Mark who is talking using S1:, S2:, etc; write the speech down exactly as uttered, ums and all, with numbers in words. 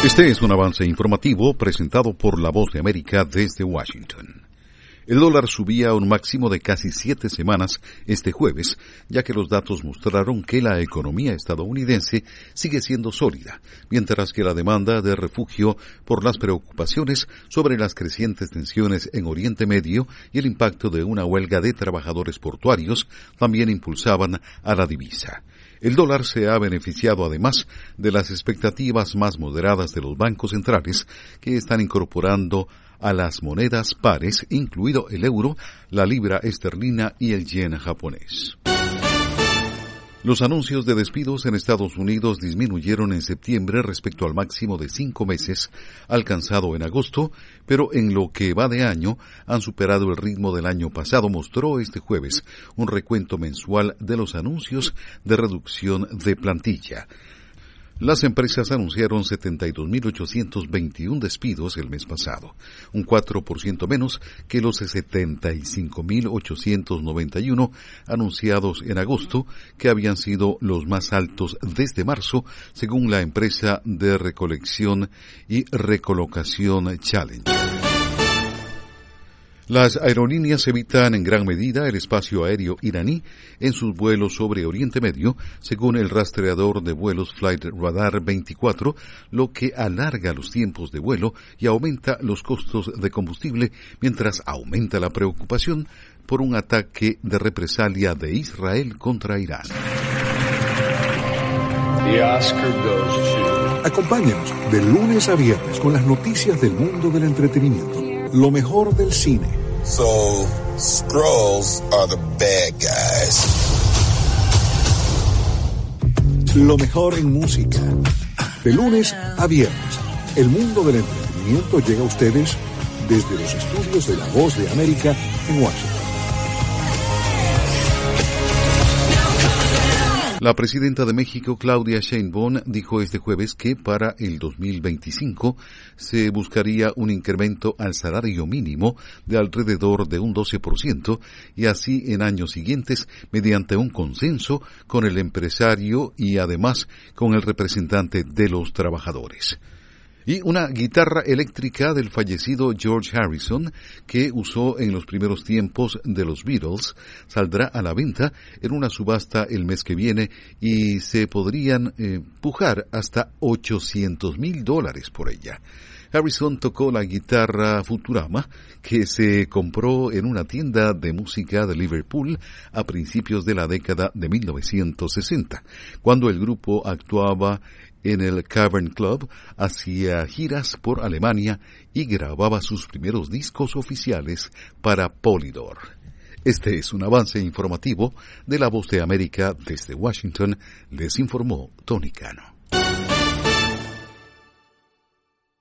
S1: Este es un avance informativo presentado por La Voz de América desde Washington. El dólar subía a un máximo de casi siete semanas este jueves, ya que los datos mostraron que la economía estadounidense sigue siendo sólida, mientras que la demanda de refugio por las preocupaciones sobre las crecientes tensiones en Oriente Medio y el impacto de una huelga de trabajadores portuarios también impulsaban a la divisa. El dólar se ha beneficiado además de las expectativas más moderadas de los bancos centrales que están incorporando a las monedas pares, incluido el euro, la libra esterlina y el yen japonés. Los anuncios de despidos en Estados Unidos disminuyeron en septiembre respecto al máximo de cinco meses alcanzado en agosto, pero en lo que va de año han superado el ritmo del año pasado, mostró este jueves un recuento mensual de los anuncios de reducción de plantilla. Las empresas anunciaron setenta y dos mil ochocientos veintiuno despidos el mes pasado, un cuatro por ciento menos que los setenta y cinco mil ochocientos noventa y uno anunciados en agosto, que habían sido los más altos desde marzo, según la empresa de recolección y recolocación Challenge. Las aerolíneas evitan en gran medida el espacio aéreo iraní en sus vuelos sobre Oriente Medio, según el rastreador de vuelos Flight Radar veinticuatro, lo que alarga los tiempos de vuelo y aumenta los costos de combustible, mientras aumenta la preocupación por un ataque de represalia de Israel contra Irán.
S2: The Oscar goes to...
S3: Acompáñanos de lunes a viernes con las noticias del mundo del entretenimiento. Lo mejor del cine.
S4: So, Skrulls are the bad guys.
S3: Lo mejor en música. De lunes a viernes, el mundo del entretenimiento llega a ustedes desde los estudios de La Voz de América en Washington.
S1: La presidenta de México, Claudia Sheinbaum, dijo este jueves que para el dos mil veinticinco se buscaría un incremento al salario mínimo de alrededor de un doce por ciento y así en años siguientes mediante un consenso con el empresario y además con el representante de los trabajadores. Y una guitarra eléctrica del fallecido George Harrison, que usó en los primeros tiempos de los Beatles, saldrá a la venta en una subasta el mes que viene y se podrían eh, pujar hasta ochocientos mil dólares por ella. Harrison tocó la guitarra Futurama, que se compró en una tienda de música de Liverpool a principios de la década de mil novecientos sesenta, cuando el grupo actuaba en el Cavern Club, hacía giras por Alemania y grababa sus primeros discos oficiales para Polydor. Este es un avance informativo de La Voz de América desde Washington, les informó Tony Cano.